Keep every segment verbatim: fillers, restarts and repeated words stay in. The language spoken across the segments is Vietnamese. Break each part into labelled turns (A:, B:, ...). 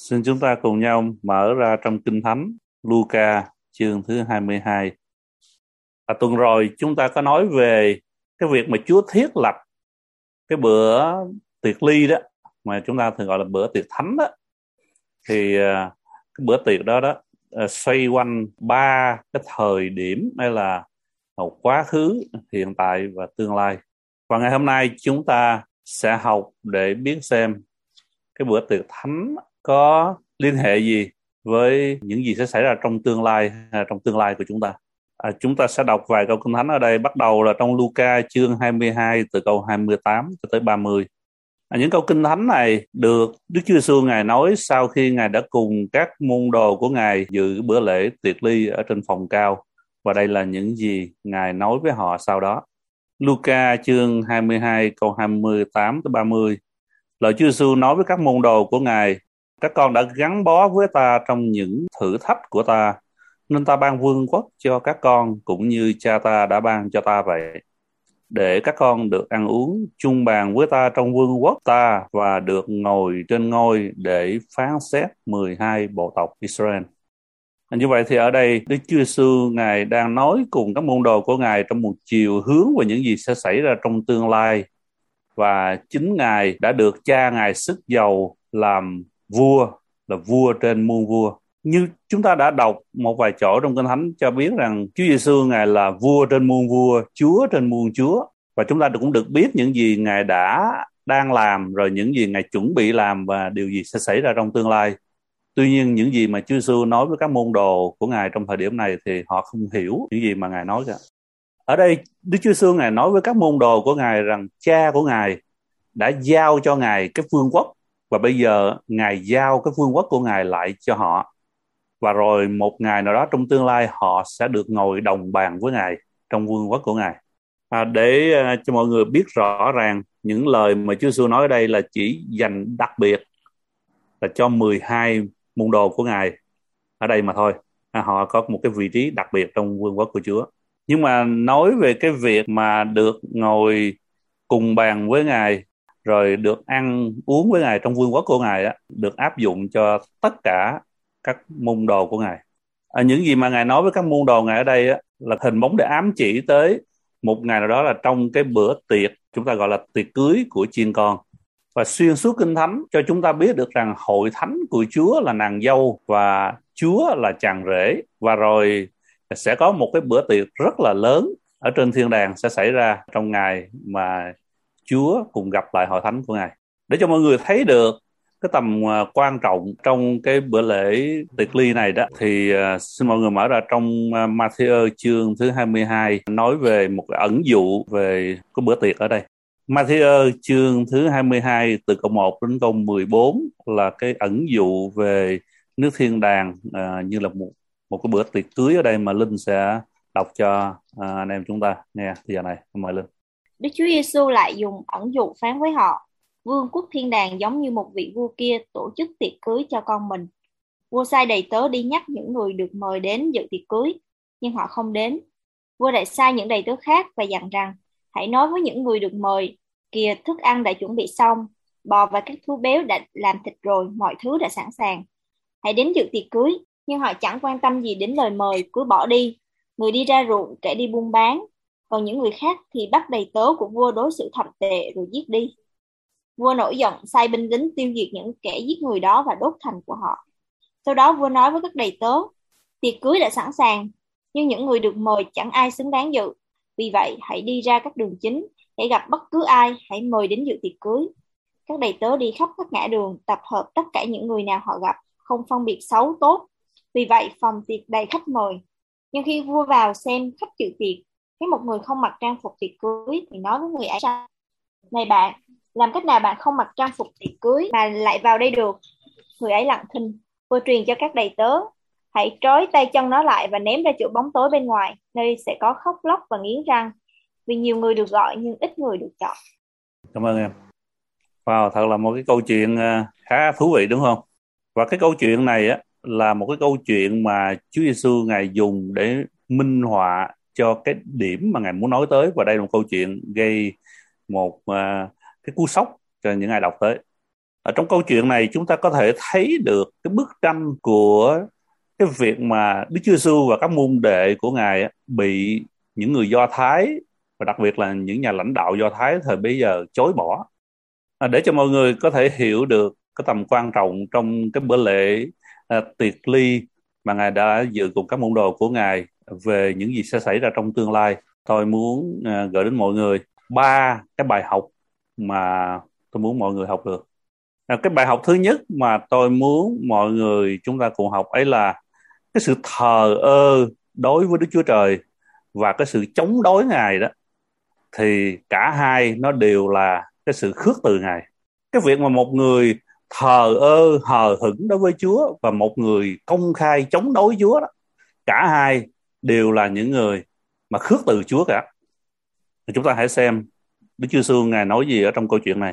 A: Xin chúng ta cùng nhau mở ra trong Kinh Thánh Luca chương thứ hai mươi hai. À, tuần rồi chúng ta có nói về cái việc mà Chúa thiết lập cái bữa tiệc ly đó, mà chúng ta thường gọi là bữa tiệc thánh đó. Thì à, cái bữa tiệc đó đó à, xoay quanh ba cái thời điểm, hay là một quá khứ, hiện tại và tương lai. Và ngày hôm nay chúng ta sẽ học để biết xem cái bữa tiệc thánh có liên hệ gì với những gì sẽ xảy ra trong tương lai, trong tương lai của chúng ta. À, chúng ta sẽ đọc vài câu Kinh Thánh ở đây, bắt đầu là trong Luca chương hai mươi hai từ câu hai mươi tám cho tới ba mươi. À, những câu Kinh Thánh này được Đức Chúa Giêsu Ngài nói sau khi Ngài đã cùng các môn đồ của Ngài dự bữa lễ tiệc ly ở trên phòng cao. Và đây là những gì Ngài nói với họ sau đó. Luca chương hai mươi hai câu hai mươi tám tới ba mươi. Lời Chúa Giêsu nói với các môn đồ của Ngài: các con đã gắn bó với ta trong những thử thách của ta, nên ta ban vương quốc cho các con cũng như cha ta đã ban cho ta vậy, để các con được ăn uống chung bàn với ta trong vương quốc ta và được ngồi trên ngôi để phán xét mười hai bộ tộc Israel. Như vậy thì ở đây Đức Chúa Giêsu Ngài đang nói cùng các môn đồ của Ngài trong một chiều hướng về những gì sẽ xảy ra trong tương lai. Và chính Ngài đã được cha Ngài sức giàu làm vua, là vua trên muôn vua. Như chúng ta đã đọc một vài chỗ trong Kinh Thánh cho biết rằng Chúa Giêsu Ngài là vua trên muôn vua, Chúa trên muôn chúa. Và chúng ta cũng được biết những gì Ngài đã đang làm, rồi những gì Ngài chuẩn bị làm và điều gì sẽ xảy ra trong tương lai. Tuy nhiên những gì mà Chúa Giêsu nói với các môn đồ của Ngài trong thời điểm này thì họ không hiểu những gì mà Ngài nói cả. Ở đây Đức Chúa Giêsu Ngài nói với các môn đồ của Ngài rằng cha của Ngài đã giao cho Ngài cái vương quốc, và bây giờ Ngài giao cái vương quốc của Ngài lại cho họ. Và rồi một ngày nào đó trong tương lai họ sẽ được ngồi đồng bàn với Ngài trong vương quốc của Ngài. À, để uh, cho mọi người biết rõ ràng, những lời mà Chúa Giêsu nói ở đây là chỉ dành đặc biệt là cho mười hai môn đồ của Ngài ở đây mà thôi. À, họ có một cái vị trí đặc biệt trong vương quốc của Chúa. Nhưng mà nói về cái việc mà được ngồi cùng bàn với Ngài, rồi được ăn uống với Ngài trong vương quốc của Ngài á, được áp dụng cho tất cả các môn đồ của Ngài. À, những gì mà Ngài nói với các môn đồ Ngài ở đây á, là hình bóng để ám chỉ tới một ngày nào đó là trong cái bữa tiệc, chúng ta gọi là tiệc cưới của chiên con. Và xuyên suốt Kinh Thánh cho chúng ta biết được rằng hội thánh của Chúa là nàng dâu và Chúa là chàng rể. Và rồi sẽ có một cái bữa tiệc rất là lớn ở trên thiên đàng sẽ xảy ra trong ngày mà Chúa cùng gặp lại hội thánh của Ngài. Để cho mọi người thấy được cái tầm quan trọng trong cái bữa lễ tiệc ly này đó, thì uh, xin mọi người mở ra trong uh, Ma-thi-ơ chương thứ hai mươi hai, nói về một cái ẩn dụ về cái bữa tiệc ở đây. Ma-thi-ơ chương thứ hai mươi hai từ câu một đến câu mười bốn là cái ẩn dụ về nước thiên đàng, uh, như là một, một cái bữa tiệc cưới ở đây mà Linh sẽ đọc cho uh, anh em chúng ta nghe. Thì giờ này mời Linh.
B: Đức Chúa Giêsu lại dùng ẩn dụ phán với họ: vương quốc thiên đàng giống như một vị vua kia tổ chức tiệc cưới cho con mình. Vua sai đầy tớ đi nhắc những người được mời đến dự tiệc cưới, nhưng họ không đến. Vua lại sai những đầy tớ khác và dặn rằng: hãy nói với những người được mời, kìa, thức ăn đã chuẩn bị xong, bò và các thú béo đã làm thịt rồi, mọi thứ đã sẵn sàng. Hãy đến dự tiệc cưới. Nhưng họ chẳng quan tâm gì đến lời mời, cứ bỏ đi. Người đi ra ruộng, kẻ đi buôn bán, còn những người khác thì bắt đầy tớ của vua đối xử thậm tệ rồi giết đi. Vua nổi giận, sai binh lính tiêu diệt những kẻ giết người đó và đốt thành của họ. Sau đó vua nói với các đầy tớ: tiệc cưới đã sẵn sàng, nhưng những người được mời chẳng ai xứng đáng dự. Vì vậy hãy đi ra các đường chính, hãy gặp bất cứ ai, hãy mời đến dự tiệc cưới. Các đầy tớ đi khắp các ngã đường, tập hợp tất cả những người nào họ gặp, không phân biệt xấu tốt. Vì vậy phòng tiệc đầy khách mời. Nhưng khi vua vào xem khách dự tiệc, thấy một người không mặc trang phục tiệc cưới, thì nói với người ấy rằng: này bạn, làm cách nào bạn không mặc trang phục tiệc cưới mà lại vào đây được? Người ấy lặng thinh. Vua truyền cho các đầy tớ: hãy trói tay chân nó lại và ném ra chỗ bóng tối bên ngoài, nơi sẽ có khóc lóc và nghiến răng, vì nhiều người được gọi nhưng ít người được chọn.
A: Cảm ơn em. Wow, thật là một cái câu chuyện khá thú vị đúng không? Và cái câu chuyện này á là một cái câu chuyện mà Chúa Giêsu Ngài dùng để minh họa cho cái điểm mà Ngài muốn nói tới. Và đây là một câu chuyện gây một uh, cái cú sốc cho những ai đọc tới. Ở trong câu chuyện này chúng ta có thể thấy được cái bức tranh của cái việc mà Đức Chúa Giêsu và các môn đệ của Ngài bị những người Do Thái và đặc biệt là những nhà lãnh đạo Do Thái thời bấy giờ chối bỏ. À, để cho mọi người có thể hiểu được cái tầm quan trọng trong cái bữa lễ à, tiệc ly mà Ngài đã dự cùng các môn đồ của Ngài về những gì sẽ xảy ra trong tương lai, tôi muốn à, gửi đến mọi người ba cái bài học mà tôi muốn mọi người học được. À, cái bài học thứ nhất mà tôi muốn mọi người chúng ta cùng học ấy là cái sự thờ ơ đối với Đức Chúa Trời và cái sự chống đối Ngài đó, thì cả hai nó đều là cái sự khước từ Ngài. Cái việc mà một người thờ ơ hờ hững đối với Chúa và một người công khai chống đối Chúa đó, cả hai đều là những người mà khước từ Chúa cả. Thì chúng ta hãy xem Đức Chúa Giêsu Ngài nói gì ở trong câu chuyện này.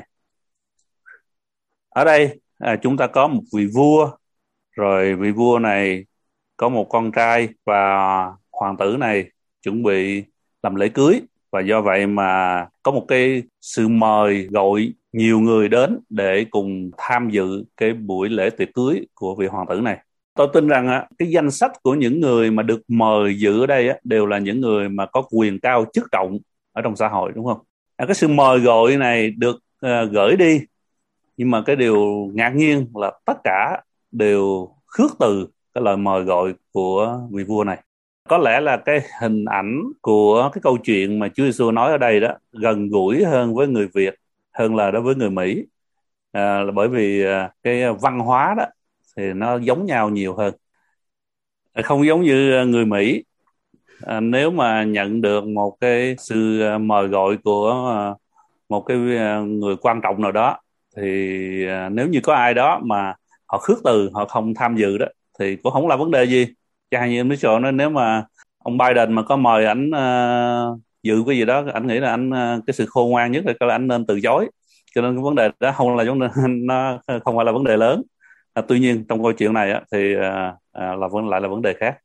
A: Ở đây à, chúng ta có một vị vua, rồi vị vua này có một con trai và hoàng tử này chuẩn bị làm lễ cưới, và do vậy mà có một cái sự mời gọi nhiều người đến để cùng tham dự cái buổi lễ tiệc cưới của vị hoàng tử này. Tôi tin rằng á, cái danh sách của những người mà được mời dự ở đây á, đều là những người mà có quyền cao chức trọng ở trong xã hội, đúng không? À, cái sự mời gọi này được uh, gửi đi, nhưng mà cái điều ngạc nhiên là tất cả đều khước từ cái lời mời gọi của vị vua này. Có lẽ là cái hình ảnh của cái câu chuyện mà Chúa Giêsu nói ở đây đó gần gũi hơn với người Việt hơn là đối với người Mỹ, à, là bởi vì à, cái văn hóa đó thì nó giống nhau nhiều hơn, không giống như người Mỹ. À, nếu mà nhận được một cái sự mời gọi của à, một cái người quan trọng nào đó, thì à, nếu như có ai đó mà họ khước từ, họ không tham dự đó, thì cũng không là vấn đề gì. Chẳng như em nói chỗ, nếu mà ông Biden mà có mời ảnh uh, dự cái gì đó, ảnh nghĩ là ảnh uh, cái sự khôn ngoan nhất là có là ảnh nên từ chối. Cho nên cái vấn đề đó không là vấn đề, nó không phải là vấn đề lớn. À, tuy nhiên trong câu chuyện này á, thì uh, uh, là vẫn lại là vấn đề khác.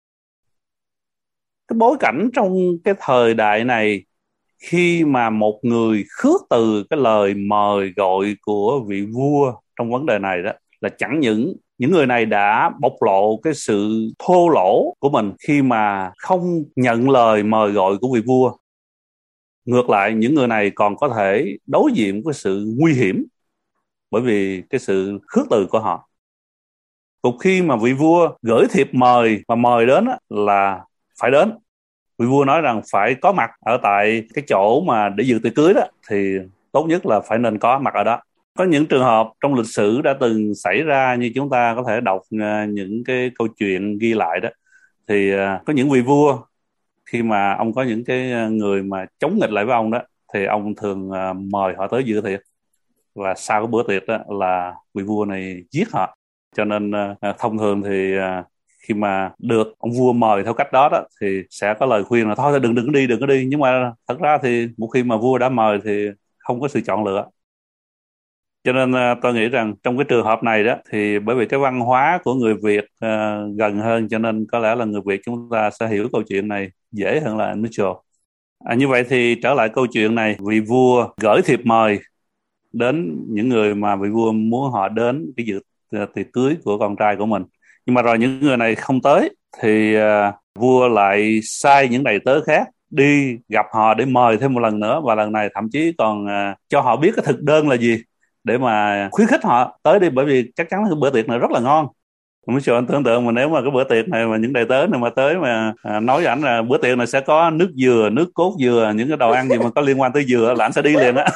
A: Cái bối cảnh trong cái thời đại này, khi mà một người khước từ cái lời mời gọi của vị vua trong vấn đề này đó, là chẳng những những người này đã bộc lộ cái sự thô lỗ của mình khi mà không nhận lời mời gọi của vị vua, ngược lại những người này còn có thể đối diện với sự nguy hiểm bởi vì cái sự khước từ của họ. Một khi mà vị vua gửi thiệp mời và mời đến là phải đến, vị vua nói rằng phải có mặt ở tại cái chỗ mà để dự tiệc cưới đó, thì tốt nhất là phải nên có mặt ở đó. Có những trường hợp trong lịch sử đã từng xảy ra, như chúng ta có thể đọc uh, những cái câu chuyện ghi lại đó, thì uh, có những vị vua khi mà ông có những cái người mà chống nghịch lại với ông đó, thì ông thường uh, mời họ tới dự tiệc, và sau cái bữa tiệc đó là vị vua này giết họ. Cho nên uh, thông thường thì uh, khi mà được ông vua mời theo cách đó đó, thì sẽ có lời khuyên là thôi đừng đừng có đi đừng có đi nhưng mà thật ra thì một khi mà vua đã mời thì không có sự chọn lựa. Cho nên uh, tôi nghĩ rằng trong cái trường hợp này đó, thì bởi vì cái văn hóa của người Việt uh, gần hơn, cho nên có lẽ là người Việt chúng ta sẽ hiểu câu chuyện này dễ hơn là anh Mitchell. À, như vậy thì trở lại câu chuyện này, vị vua gửi thiệp mời đến những người mà vị vua muốn họ đến cái dự uh, tiệc cưới của con trai của mình, nhưng mà rồi những người này không tới, thì uh, vua lại sai những đầy tớ khác đi gặp họ để mời thêm một lần nữa, và lần này thậm chí còn uh, cho họ biết cái thực đơn là gì để mà khuyến khích họ tới đi, bởi vì chắc chắn cái bữa tiệc này rất là ngon. Mới cho anh tưởng tượng mà nếu mà cái bữa tiệc này mà những đầy tớ này mà tới mà à, nói với ảnh là bữa tiệc này sẽ có nước dừa, nước cốt dừa, những cái đồ ăn gì mà có liên quan tới dừa là ảnh sẽ đi liền á.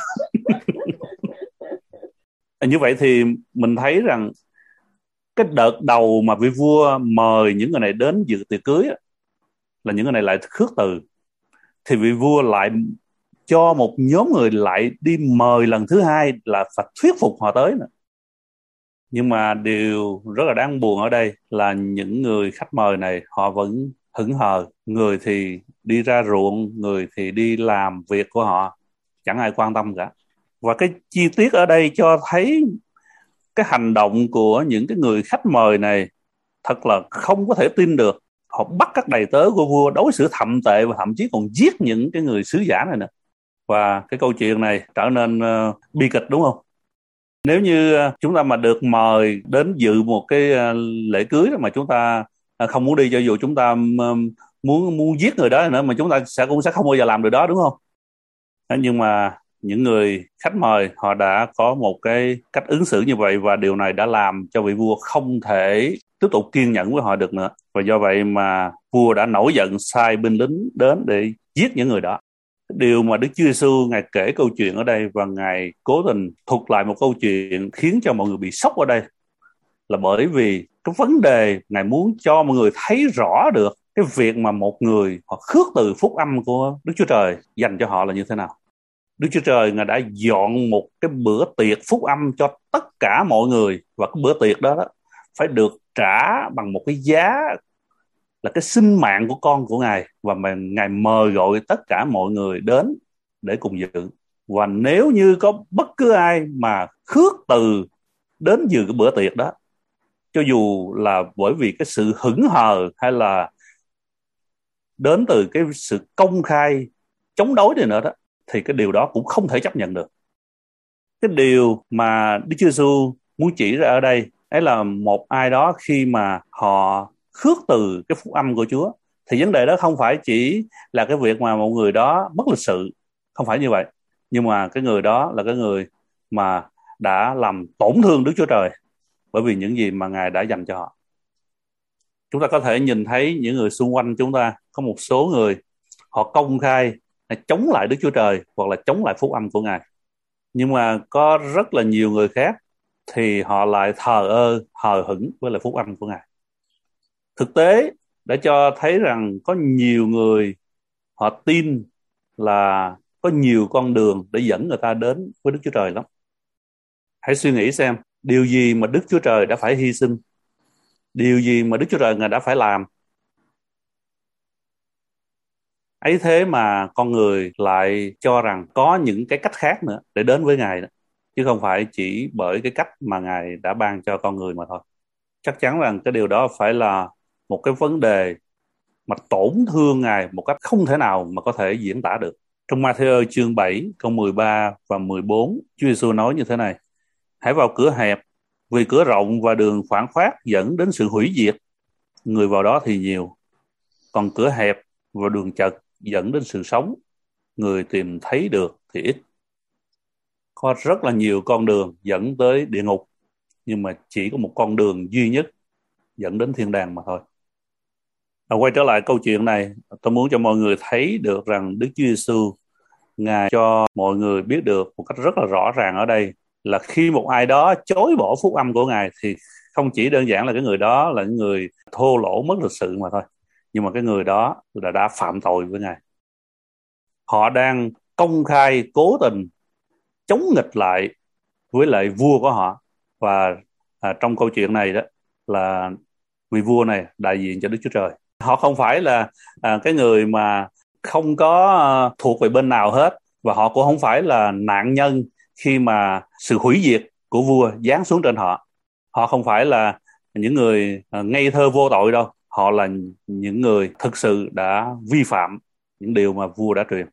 A: Như vậy thì mình thấy rằng cái đợt đầu mà vị vua mời những người này đến dự tiệc cưới á, là những người này lại khước từ, thì vị vua lại cho một nhóm người lại đi mời lần thứ hai là phải thuyết phục họ tới nữa. Nhưng mà điều rất là đáng buồn ở đây là những người khách mời này họ vẫn hững hờ, người thì đi ra ruộng, người thì đi làm việc của họ, chẳng ai quan tâm cả. Và cái chi tiết ở đây cho thấy cái hành động của những cái người khách mời này thật là không có thể tin được. Họ bắt các đầy tớ của vua đối xử thậm tệ và thậm chí còn giết những cái người sứ giả này nữa. Và cái câu chuyện này trở nên uh, bi kịch, đúng không? Nếu như chúng ta mà được mời đến dự một cái lễ cưới mà chúng ta không muốn đi, cho dù chúng ta muốn muốn giết người đó nữa, mà chúng ta sẽ cũng sẽ không bao giờ làm được đó, đúng không? Nhưng mà những người khách mời họ đã có một cái cách ứng xử như vậy, và điều này đã làm cho vị vua không thể tiếp tục kiên nhẫn với họ được nữa. Và do vậy mà vua đã nổi giận, sai binh lính đến để giết những người đó. Điều mà Đức Chúa Giêsu Ngài kể câu chuyện ở đây, và Ngài cố tình thuật lại một câu chuyện khiến cho mọi người bị sốc ở đây, là bởi vì cái vấn đề Ngài muốn cho mọi người thấy rõ được cái việc mà một người họ khước từ phúc âm của Đức Chúa Trời dành cho họ là như thế nào. Đức Chúa Trời Ngài đã dọn một cái bữa tiệc phúc âm cho tất cả mọi người, và cái bữa tiệc đó, đó phải được trả bằng một cái giá là cái sinh mạng của con của Ngài, và mà Ngài mời gọi tất cả mọi người đến để cùng dự. Và nếu như có bất cứ ai mà khước từ đến dự cái bữa tiệc đó, cho dù là bởi vì cái sự hững hờ hay là đến từ cái sự công khai chống đối này nữa đó, thì cái điều đó cũng không thể chấp nhận được. Cái điều mà Đức Chúa Giêsu muốn chỉ ra ở đây ấy là một ai đó khi mà họ khước từ cái phúc âm của Chúa, thì vấn đề đó không phải chỉ là cái việc mà một người đó mất lịch sự, không phải như vậy, nhưng mà cái người đó là cái người mà đã làm tổn thương Đức Chúa Trời bởi vì những gì mà Ngài đã dành cho họ. Chúng ta có thể nhìn thấy những người xung quanh chúng ta, có một số người họ công khai chống lại Đức Chúa Trời hoặc là chống lại phúc âm của Ngài, nhưng mà có rất là nhiều người khác thì họ lại thờ ơ, hờ hững với lại phúc âm của Ngài. Thực tế đã cho thấy rằng có nhiều người họ tin là có nhiều con đường để dẫn người ta đến với Đức Chúa Trời lắm. Hãy suy nghĩ xem, điều gì mà Đức Chúa Trời đã phải hy sinh, điều gì mà Đức Chúa Trời Ngài đã phải làm, ấy thế mà con người lại cho rằng có những cái cách khác nữa để đến với Ngài đó, chứ không phải chỉ bởi cái cách mà Ngài đã ban cho con người mà thôi. Chắc chắn rằng cái điều đó phải là một cái vấn đề mà tổn thương Ngài một cách không thể nào mà có thể diễn tả được. Trong Ma-thi-ơ chương bảy câu mười ba và mười bốn, Chúa Giêsu nói như thế này: hãy vào cửa hẹp, vì cửa rộng và đường phảng khoát dẫn đến sự hủy diệt, người vào đó thì nhiều. Còn cửa hẹp và đường chật dẫn đến sự sống, người tìm thấy được thì ít. Có rất là nhiều con đường dẫn tới địa ngục, nhưng mà chỉ có một con đường duy nhất dẫn đến thiên đàng mà thôi. À, quay trở lại câu chuyện này, tôi muốn cho mọi người thấy được rằng Đức Chúa Giêsu Ngài cho mọi người biết được một cách rất là rõ ràng ở đây là khi một ai đó chối bỏ phúc âm của Ngài thì không chỉ đơn giản là cái người đó là những người thô lỗ, mất lịch sự mà thôi, nhưng mà cái người đó là đã phạm tội với Ngài. Họ đang công khai cố tình chống nghịch lại với lại vua của họ, và à, trong câu chuyện này đó là vị vua này đại diện cho Đức Chúa Trời. Họ không phải là à, cái người mà không có à, thuộc về bên nào hết, và họ cũng không phải là nạn nhân khi mà sự hủy diệt của vua giáng xuống trên họ. Họ không phải là những người à, ngây thơ vô tội đâu. Họ là những người thực sự đã vi phạm những điều mà vua đã truyền.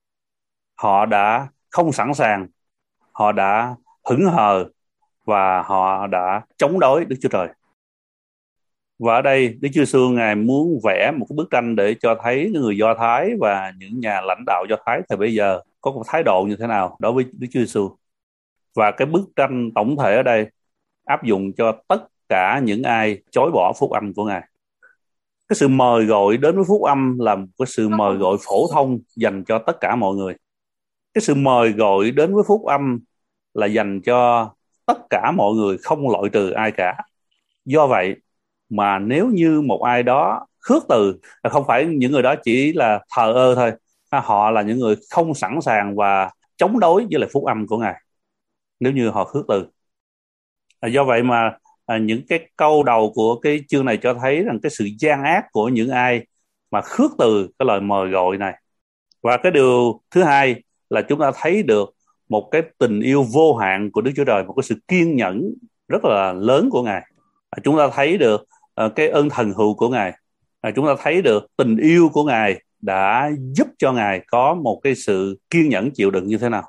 A: Họ đã không sẵn sàng, họ đã hững hờ, và họ đã chống đối Đức Chúa Trời. Và ở đây Đức Chúa Giêsu Ngài muốn vẽ một cái bức tranh để cho thấy những người Do Thái và những nhà lãnh đạo Do Thái thời bây giờ có một thái độ như thế nào đối với Đức Chúa Giêsu. Và cái bức tranh tổng thể ở đây áp dụng cho tất cả những ai chối bỏ phúc âm của Ngài. Cái sự mời gọi đến với phúc âm là một cái sự mời gọi phổ thông dành cho tất cả mọi người. Cái sự mời gọi đến với phúc âm là dành cho tất cả mọi người, không loại trừ ai cả. Do vậy mà nếu như một ai đó khước từ, không phải những người đó chỉ là thờ ơ thôi, họ là những người không sẵn sàng và chống đối với lại phúc âm của Ngài nếu như họ khước từ. Do vậy mà à, những cái câu đầu của cái chương này cho thấy rằng cái sự gian ác của những ai mà khước từ cái lời mời gọi này. Và cái điều thứ hai là chúng ta thấy được một cái tình yêu vô hạn của Đức Chúa Trời, một cái sự kiên nhẫn rất là lớn của Ngài. À, chúng ta thấy được uh, cái ơn thần hữu của Ngài. À, chúng ta thấy được tình yêu của Ngài đã giúp cho Ngài có một cái sự kiên nhẫn chịu đựng như thế nào.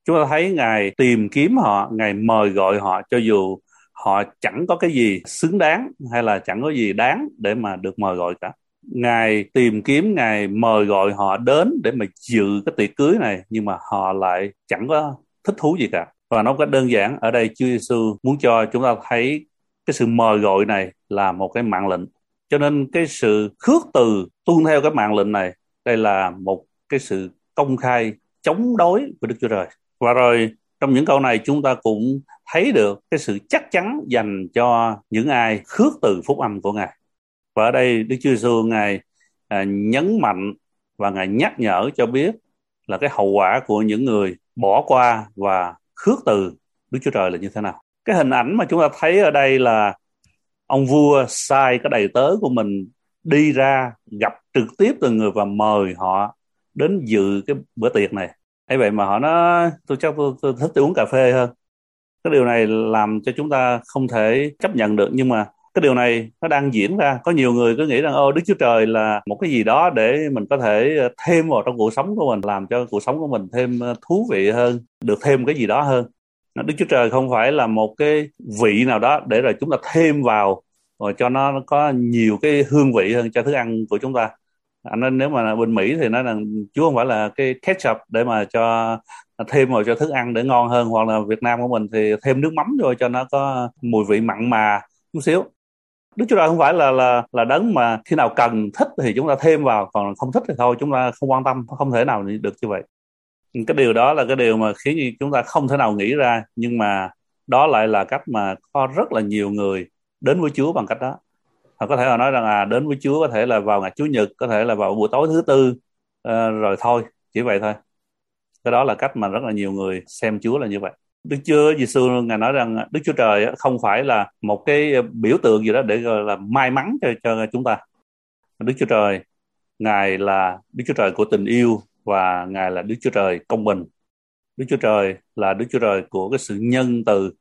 A: Chúng ta thấy Ngài tìm kiếm họ, Ngài mời gọi họ cho dù họ chẳng có cái gì xứng đáng hay là chẳng có gì đáng để mà được mời gọi cả. Ngài tìm kiếm, Ngài mời gọi họ đến để mà dự cái tiệc cưới này, nhưng mà họ lại chẳng có thích thú gì cả. Và nói cách đơn giản, ở đây Chúa Giêsu muốn cho chúng ta thấy cái sự mời gọi này là một cái mạng lệnh. Cho nên cái sự khước từ tuân theo cái mạng lệnh này, đây là một cái sự công khai chống đối với Đức Chúa Trời. Và rồi trong những câu này chúng ta cũng thấy được cái sự chắc chắn dành cho những ai khước từ phúc âm của Ngài. Và ở đây Đức Chúa Giêsu Ngài à, nhấn mạnh và Ngài nhắc nhở cho biết là cái hậu quả của những người bỏ qua và khước từ Đức Chúa Trời là như thế nào. Cái hình ảnh mà chúng ta thấy ở đây là ông vua sai cái đầy tớ của mình đi ra gặp trực tiếp từng người và mời họ đến dự cái bữa tiệc này. Thế vậy mà họ nói tôi chắc tôi, tôi thích tôi uống cà phê hơn. Cái điều này làm cho chúng ta không thể chấp nhận được, nhưng mà cái điều này nó đang diễn ra. Có nhiều người cứ nghĩ rằng ô Đức Chúa Trời là một cái gì đó để mình có thể thêm vào trong cuộc sống của mình, làm cho cuộc sống của mình thêm thú vị hơn, được thêm cái gì đó hơn. Đức Chúa Trời không phải là một cái vị nào đó để rồi chúng ta thêm vào rồi cho nó có nhiều cái hương vị hơn cho thức ăn của chúng ta. Anh nên nếu mà bên Mỹ thì nói là Chúa không phải là cái ketchup để mà cho thêm vào cho thức ăn để ngon hơn, hoặc là Việt Nam của mình thì thêm nước mắm vô cho nó có mùi vị mặn mà chút xíu. Đức Chúa Trời không phải là là là đấng mà khi nào cần thích thì chúng ta thêm vào, còn không thích thì thôi chúng ta không quan tâm, không thể nào được như vậy. Cái điều đó là cái điều mà khiến chúng ta không thể nào nghĩ ra, nhưng mà đó lại là cách mà có rất là nhiều người đến với Chúa bằng cách đó. Họ có thể là nói rằng à đến với Chúa có thể là vào ngày Chủ nhật, có thể là vào buổi tối thứ tư, uh, rồi thôi, chỉ vậy thôi. Cái đó là cách mà rất là nhiều người xem Chúa là như vậy. Đức Chúa Giêsu Ngài nói rằng Đức Chúa Trời không phải là một cái biểu tượng gì đó để gọi là may mắn cho, cho chúng ta. Đức Chúa Trời, Ngài là Đức Chúa Trời của tình yêu và Ngài là Đức Chúa Trời công bình. Đức Chúa Trời là Đức Chúa Trời của cái sự nhân từ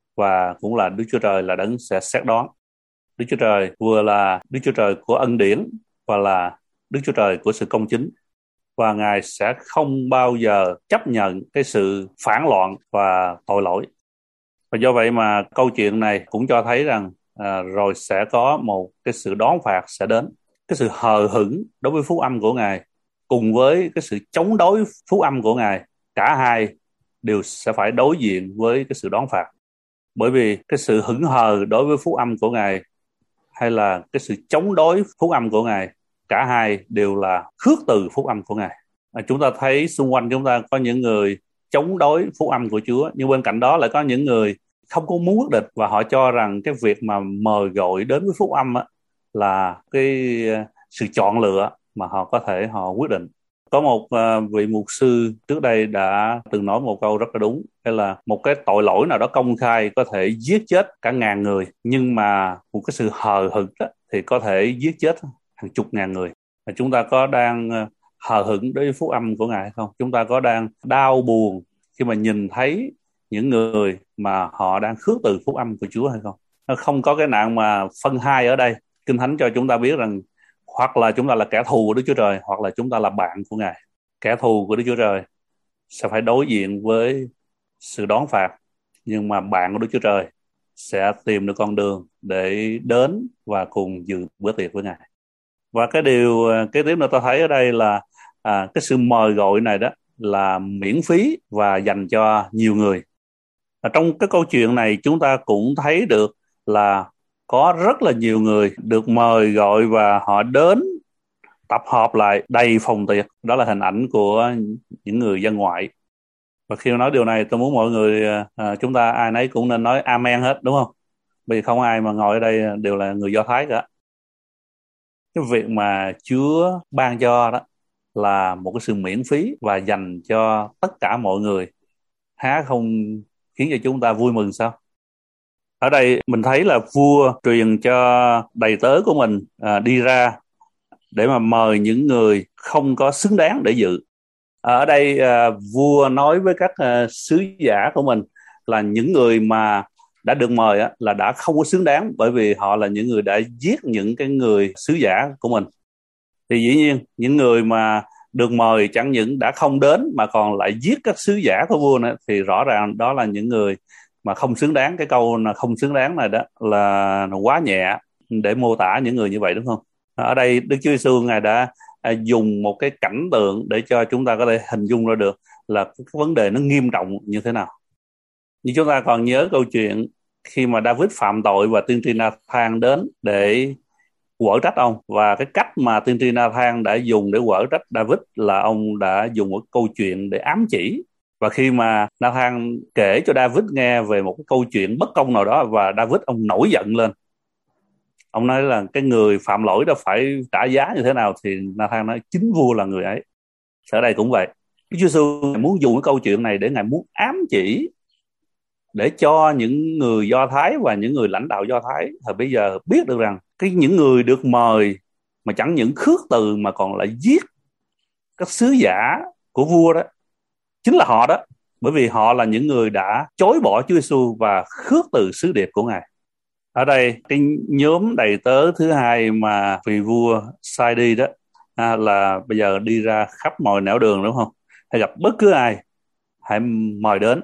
A: và cũng là Đức Chúa Trời là đấng sẽ xét đoán. Đức Chúa Trời vừa là Đức Chúa Trời của ân điển và là Đức Chúa Trời của sự công chính. Và Ngài sẽ không bao giờ chấp nhận cái sự phản loạn và tội lỗi. Và do vậy mà câu chuyện này cũng cho thấy rằng à, rồi sẽ có một cái sự đón phạt sẽ đến. Cái sự hờ hững đối với phúc âm của Ngài cùng với cái sự chống đối phúc âm của Ngài, cả hai đều sẽ phải đối diện với cái sự đón phạt. Bởi vì cái sự hững hờ đối với phúc âm của Ngài hay là cái sự chống đối phúc âm của Ngài, cả hai đều là khước từ phúc âm của Ngài. À, chúng ta thấy xung quanh chúng ta có những người chống đối phúc âm của Chúa, nhưng bên cạnh đó lại có những người không có muốn quyết định và họ cho rằng cái việc mà mời gọi đến với phúc âm á, là cái sự chọn lựa mà họ có thể họ quyết định. Có một uh, vị mục sư trước đây đã từng nói một câu rất là đúng, hay là một cái tội lỗi nào đó công khai có thể giết chết cả ngàn người, nhưng mà một cái sự hờ hững đó, thì có thể giết chết hàng chục ngàn người. Và chúng ta có đang uh, hờ hững đối với phúc âm của Ngài hay không? Chúng ta có đang đau buồn khi mà nhìn thấy những người mà họ đang khước từ phúc âm của Chúa hay không? Nó không có cái nạn mà phân hai ở đây. Kinh Thánh cho chúng ta biết rằng hoặc là chúng ta là kẻ thù của Đức Chúa Trời, hoặc là chúng ta là bạn của Ngài. Kẻ thù của Đức Chúa Trời sẽ phải đối diện với sự đón phạt, nhưng mà bạn của Đức Chúa Trời sẽ tìm được con đường để đến và cùng dự bữa tiệc với Ngài. Và cái điều kế tiếp mà tôi thấy ở đây là à, cái sự mời gọi này đó là miễn phí và dành cho nhiều người. À, trong cái câu chuyện này chúng ta cũng thấy được là có rất là nhiều người được mời gọi và họ đến tập hợp lại đầy phòng tiệc. Đó là hình ảnh của những người dân ngoại. Và khi nói điều này tôi muốn mọi người à, chúng ta ai nấy cũng nên nói amen hết, đúng không? Vì không ai mà ngồi ở đây đều là người Do Thái cả. Cái việc mà Chúa ban cho đó là một cái sự miễn phí và dành cho tất cả mọi người, há không khiến cho chúng ta vui mừng sao? Ở đây mình thấy là vua truyền cho đầy tớ của mình à, đi ra để mà mời những người không có xứng đáng để dự. À, ở đây à, vua nói với các à, sứ giả của mình là những người mà đã được mời á, là đã không có xứng đáng, bởi vì họ là những người đã giết những cái người sứ giả của mình. Thì dĩ nhiên những người mà được mời chẳng những đã không đến mà còn lại giết các sứ giả của vua nữa, thì rõ ràng đó là những người mà không xứng đáng. Cái câu là không xứng đáng này đó là quá nhẹ để mô tả những người như vậy, đúng không? Ở đây Đức Chúa Giêsu Ngài đã à, dùng một cái cảnh tượng để cho chúng ta có thể hình dung ra được là cái vấn đề nó nghiêm trọng như thế nào. Như chúng ta còn nhớ câu chuyện khi mà David phạm tội và tiên tri Na-than đến để quở trách ông, và cái cách mà tiên tri Na-than đã dùng để quở trách David là ông đã dùng một câu chuyện để ám chỉ. Và khi mà Na-than kể cho David nghe về một cái câu chuyện bất công nào đó, và David ông nổi giận lên, ông nói là cái người phạm lỗi đó phải trả giá như thế nào, thì Na-than nói chính vua là người ấy. Ở đây cũng vậy, Chúa Giêsu muốn dùng cái câu chuyện này để Ngài muốn ám chỉ, để cho những người Do Thái và những người lãnh đạo Do Thái thời bây giờ biết được rằng cái những người được mời mà chẳng những khước từ mà còn lại giết các sứ giả của vua đó chính là họ đó, bởi vì họ là những người đã chối bỏ Chúa Giêsu và khước từ sứ điệp của Ngài. Ở đây cái nhóm đầy tớ thứ hai mà vị vua sai đi đó à, là bây giờ đi ra khắp mọi nẻo đường, đúng không? Hay gặp bất cứ ai hãy mời đến.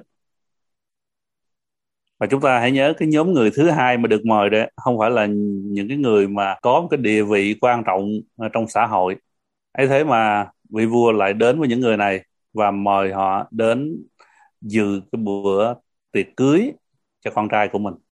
A: Và chúng ta hãy nhớ cái nhóm người thứ hai mà được mời đấy không phải là những cái người mà có một cái địa vị quan trọng trong xã hội. Ấy thế mà vị vua lại đến với những người này và mời họ đến dự cái bữa tiệc cưới cho con trai của mình.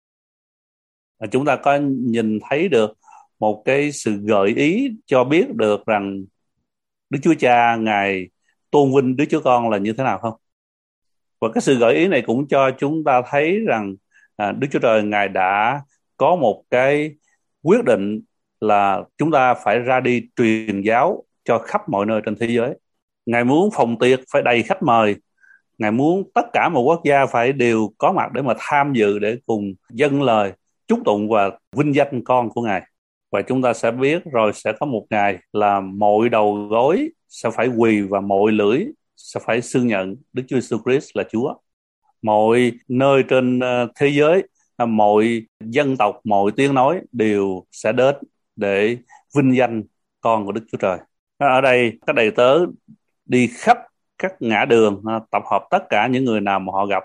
A: Và chúng ta có nhìn thấy được một cái sự gợi ý cho biết được rằng Đức Chúa Cha Ngài tôn vinh Đức Chúa Con là như thế nào không? Và cái sự gợi ý này cũng cho chúng ta thấy rằng à, Đức Chúa Trời Ngài đã có một cái quyết định là chúng ta phải ra đi truyền giáo cho khắp mọi nơi trên thế giới. Ngài muốn phòng tiệc phải đầy khách mời. Ngài muốn tất cả mọi quốc gia phải đều có mặt để mà tham dự, để cùng dâng lời chúc tụng và vinh danh con của Ngài. Và chúng ta sẽ biết rồi sẽ có một ngày là mọi đầu gối sẽ phải quỳ và mọi lưỡi sẽ phải xưng nhận Đức Chúa Jesus Christ là Chúa. Mọi nơi trên thế giới, mọi dân tộc, mọi tiếng nói đều sẽ đến để vinh danh con của Đức Chúa Trời. Ở đây các đầy tớ đi khắp các ngã đường, tập hợp tất cả những người nào mà họ gặp,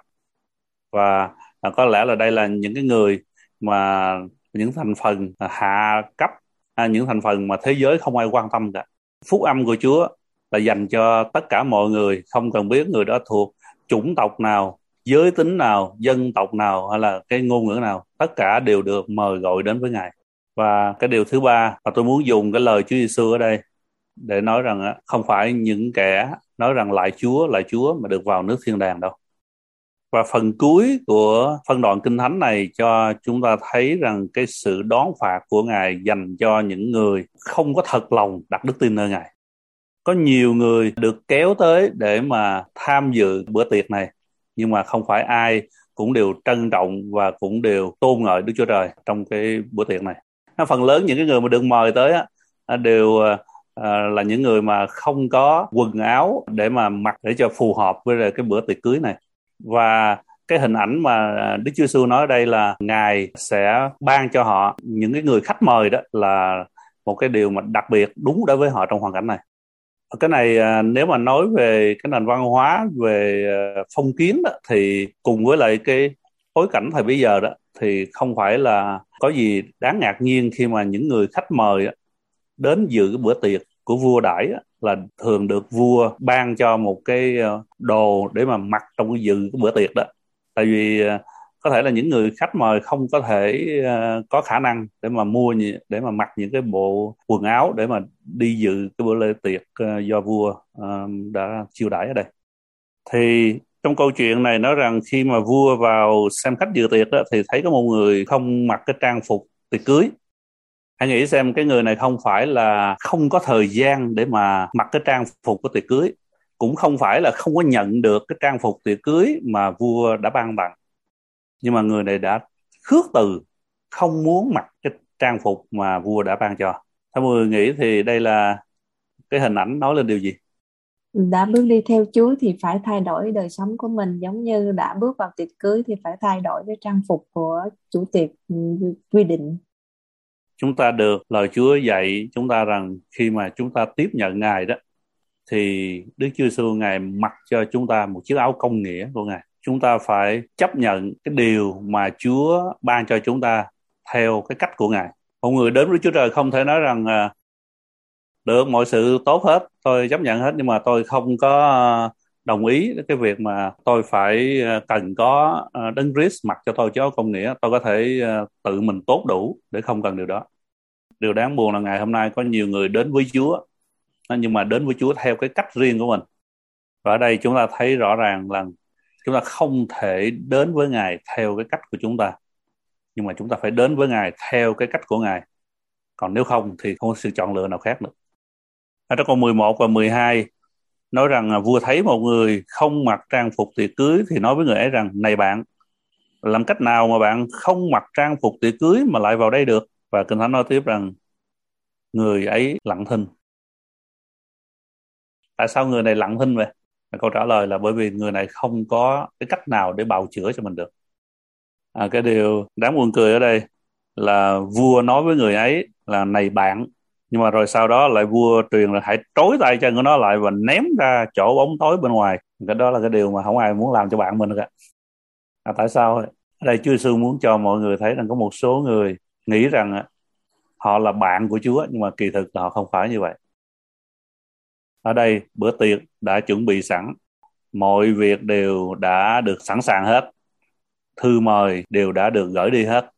A: và có lẽ là đây là những cái người mà những thành phần hạ cấp, những thành phần mà thế giới không ai quan tâm cả. Phúc âm của Chúa là dành cho tất cả mọi người, không cần biết người đó thuộc chủng tộc nào, giới tính nào, dân tộc nào hay là cái ngôn ngữ nào, tất cả đều được mời gọi đến với Ngài. Và cái điều thứ ba mà tôi muốn dùng cái lời Chúa Giêsu ở đây để nói rằng không phải những kẻ nói rằng lại Chúa, lại Chúa mà được vào nước thiên đàng đâu. Và phần cuối của phân đoạn Kinh Thánh này cho chúng ta thấy rằng cái sự đón phạt của Ngài dành cho những người không có thật lòng đặt đức tin nơi Ngài. Có nhiều người được kéo tới để mà tham dự bữa tiệc này, nhưng mà không phải ai cũng đều trân trọng và cũng đều tôn ngợi Đức Chúa Trời trong cái bữa tiệc này. Phần lớn những cái người mà được mời tới á, đều à, là những người mà không có quần áo để mà mặc để cho phù hợp với cái bữa tiệc cưới này. Và cái hình ảnh mà Đức Chúa Giêsu nói ở đây là Ngài sẽ ban cho họ những cái người khách mời, đó là một cái điều mà đặc biệt đúng đối với họ trong hoàn cảnh này. Cái này nếu mà nói về cái nền văn hóa, về phong kiến đó, thì cùng với lại cái bối cảnh thời bây giờ đó, thì không phải là có gì đáng ngạc nhiên khi mà những người khách mời đến dự cái bữa tiệc của vua đãi là thường được vua ban cho một cái đồ để mà mặc trong cái dự cái bữa tiệc đó. Tại vì có thể là những người khách mời không có thể uh, có khả năng để mà mua, để mà mặc những cái bộ quần áo để mà đi dự cái bữa lễ tiệc uh, do vua uh, đã chiêu đãi ở đây. Thì trong câu chuyện này nói rằng khi mà vua vào xem khách dự tiệc đó, thì thấy có một người không mặc cái trang phục tiệc cưới. Hãy nghĩ xem cái người này không phải là không có thời gian để mà mặc cái trang phục của tiệc cưới, cũng không phải là không có nhận được cái trang phục tiệc cưới mà vua đã ban tặng, nhưng mà người này đã khước từ, không muốn mặc cái trang phục mà vua đã ban cho. Theo mọi người nghĩ thì đây là cái hình ảnh nói lên điều gì?
C: Đã bước đi theo Chúa thì phải thay đổi đời sống của mình, giống như đã bước vào tiệc cưới thì phải thay đổi cái trang phục của chủ tiệc quy định.
A: Chúng ta được lời Chúa dạy chúng ta rằng khi mà chúng ta tiếp nhận Ngài đó, thì Đức Chúa Giêsu Ngài mặc cho chúng ta một chiếc áo công nghĩa của Ngài. Chúng ta phải chấp nhận cái điều mà Chúa ban cho chúng ta theo cái cách của Ngài. Một người đến với Chúa Trời không thể nói rằng à, được, mọi sự tốt hết, tôi chấp nhận hết, nhưng mà tôi không có đồng ý với cái việc mà tôi phải cần có Đấng Christ mặc cho tôi chiếc áo công nghĩa. Tôi có thể tự mình tốt đủ để không cần điều đó. Điều đáng buồn là ngày hôm nay có nhiều người đến với Chúa, nhưng mà đến với Chúa theo cái cách riêng của mình. Và ở đây chúng ta thấy rõ ràng là chúng ta không thể đến với Ngài theo cái cách của chúng ta, nhưng mà chúng ta phải đến với Ngài theo cái cách của Ngài. Còn nếu không thì không có sự chọn lựa nào khác nữa. Ở trong câu mười một và mười hai nói rằng vua thấy một người không mặc trang phục tiệc cưới thì nói với người ấy rằng: này bạn, làm cách nào mà bạn không mặc trang phục tiệc cưới mà lại vào đây được? Và Kinh Thánh nói tiếp rằng người ấy lặng thinh. Tại sao người này lặng thinh vậy? Câu trả lời là bởi vì người này không có cái cách nào để bào chữa cho mình được. À, cái điều đáng buồn cười ở đây là vua nói với người ấy là này bạn, nhưng mà rồi sau đó lại vua truyền là hãy trói tay chân của nó lại và ném ra chỗ bóng tối bên ngoài. Cái đó là cái điều mà không ai muốn làm cho bạn mình cả. À, tại sao? Ở đây Chúa Giêsu muốn cho mọi người thấy rằng có một số người nghĩ rằng họ là bạn của Chúa, nhưng mà kỳ thực là họ không phải như vậy. Ở đây bữa tiệc đã chuẩn bị sẵn, mọi việc đều đã được sẵn sàng hết, thư mời đều đã được gửi đi hết,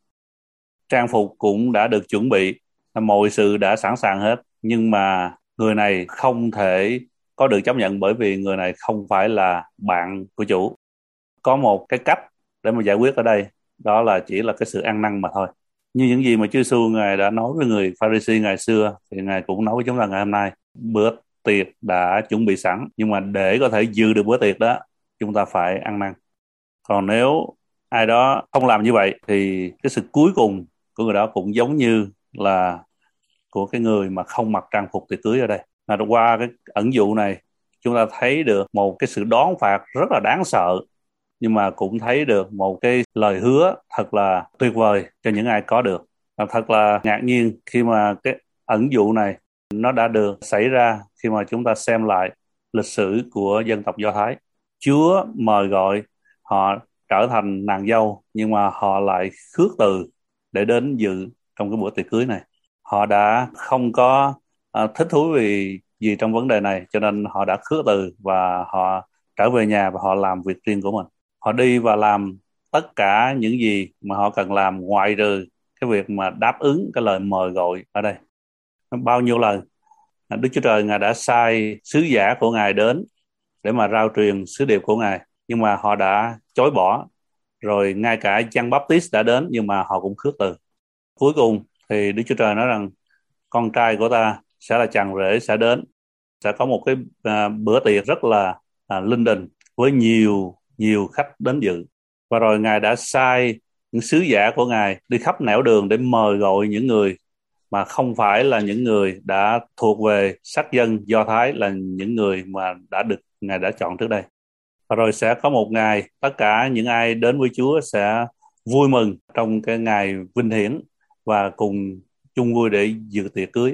A: trang phục cũng đã được chuẩn bị, mọi sự đã sẵn sàng hết, nhưng mà người này không thể có được chấp nhận bởi vì người này không phải là bạn của chủ. Có một cái cách để mà giải quyết ở đây, đó là chỉ là cái sự ăn năn mà thôi. Như những gì mà Chúa Giêsu Ngài đã nói với người Pha-ri-si ngày xưa thì Ngài cũng nói với chúng ta ngày hôm nay. Bữa tiệc đã chuẩn bị sẵn, nhưng mà để có thể dự được bữa tiệc đó, chúng ta phải ăn năn. Còn nếu ai đó không làm như vậy thì cái sự cuối cùng của người đó cũng giống như là của cái người mà không mặc trang phục tiệc cưới ở đây. Mà qua cái ẩn dụ này, chúng ta thấy được một cái sự đón phạt rất là đáng sợ, nhưng mà cũng thấy được một cái lời hứa thật là tuyệt vời cho những ai có được. Và thật là ngạc nhiên khi mà cái ẩn dụ này nó đã được xảy ra khi mà chúng ta xem lại lịch sử của dân tộc Do Thái. Chúa mời gọi họ trở thành nàng dâu, nhưng mà họ lại khước từ để đến dự trong cái bữa tiệc cưới này. Họ đã không có uh, thích thú vì gì trong vấn đề này, cho nên họ đã khước từ và họ trở về nhà và họ làm việc riêng của mình. Họ đi và làm tất cả những gì mà họ cần làm, ngoại trừ cái việc mà đáp ứng cái lời mời gọi ở đây. Bao nhiêu lần Đức Chúa Trời Ngài đã sai sứ giả của Ngài đến để mà rao truyền sứ điệp của Ngài, nhưng mà họ đã chối bỏ. Rồi ngay cả Giăng Baptist đã đến, nhưng mà họ cũng khước từ. Cuối cùng thì Đức Chúa Trời nói rằng con trai của ta sẽ là chàng rể sẽ đến, sẽ có một cái à, bữa tiệc rất là à, linh đình với nhiều nhiều khách đến dự. Và rồi Ngài đã sai những sứ giả của Ngài đi khắp nẻo đường để mời gọi những người mà không phải là những người đã thuộc về sắc dân Do Thái, là những người mà đã được Ngài đã chọn trước đây. Và rồi sẽ có một ngày tất cả những ai đến với Chúa sẽ vui mừng trong cái ngày vinh hiển và cùng chung vui để dự tiệc cưới.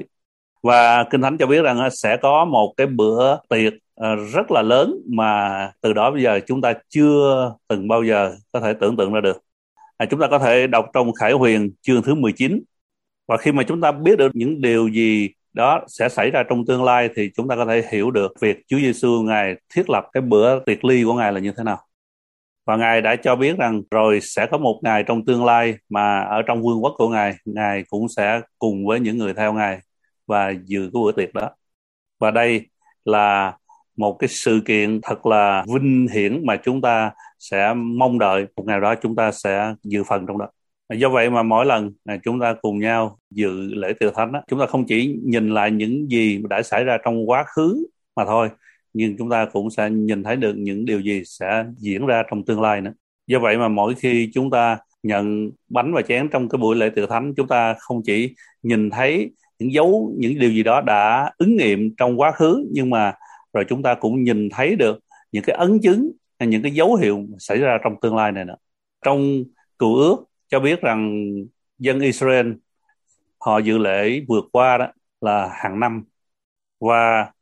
A: Và Kinh Thánh cho biết rằng sẽ có một cái bữa tiệc rất là lớn mà từ đó bây giờ chúng ta chưa từng bao giờ có thể tưởng tượng ra được. À, chúng ta có thể đọc trong Khải Huyền chương thứ mười chín. Và khi mà chúng ta biết được những điều gì đó sẽ xảy ra trong tương lai thì chúng ta có thể hiểu được việc Chúa Giêsu Ngài thiết lập cái bữa tiệc ly của Ngài là như thế nào. Và Ngài đã cho biết rằng rồi sẽ có một ngày trong tương lai mà ở trong vương quốc của Ngài, Ngài cũng sẽ cùng với những người theo Ngài và dự cái bữa tiệc đó. Và đây là một cái sự kiện thật là vinh hiển mà chúng ta sẽ mong đợi một ngày đó chúng ta sẽ dự phần trong đó. Do vậy mà mỗi lần chúng ta cùng nhau dự lễ tiệc thánh đó, chúng ta không chỉ nhìn lại những gì đã xảy ra trong quá khứ mà thôi, nhưng chúng ta cũng sẽ nhìn thấy được những điều gì sẽ diễn ra trong tương lai nữa. Do vậy mà mỗi khi chúng ta nhận bánh và chén trong cái buổi lễ tiệc thánh, chúng ta không chỉ nhìn thấy những dấu, những điều gì đó đã ứng nghiệm trong quá khứ, nhưng mà rồi chúng ta cũng nhìn thấy được những cái ấn chứng, những cái dấu hiệu xảy ra trong tương lai này nữa. Trong Cựu Ước cho biết rằng dân Israel họ dự lễ vượt qua đó là hàng năm, và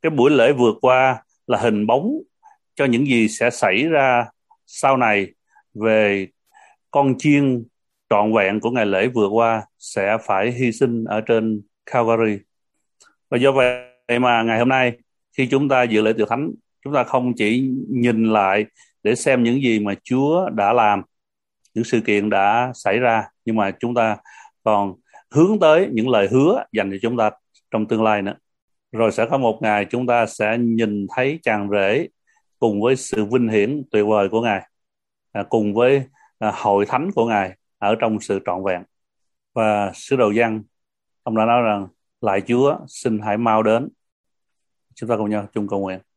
A: cái buổi lễ vừa qua là hình bóng cho những gì sẽ xảy ra sau này về con chiên trọn vẹn của ngày lễ vừa qua sẽ phải hy sinh ở trên Calvary. Và do vậy mà ngày hôm nay khi chúng ta dự lễ tiệc thánh, chúng ta không chỉ nhìn lại để xem những gì mà Chúa đã làm, những sự kiện đã xảy ra, nhưng mà chúng ta còn hướng tới những lời hứa dành cho chúng ta trong tương lai nữa. Rồi sẽ có một ngày chúng ta sẽ nhìn thấy tràn rễ cùng với sự vinh hiển tuyệt vời của Ngài, à, cùng với à, hội thánh của Ngài ở trong sự trọn vẹn. Và sứ đồ Giăng, ông đã nói rằng: lạy Chúa, xin hãy mau đến. Chúng ta cùng nhau chung cầu nguyện.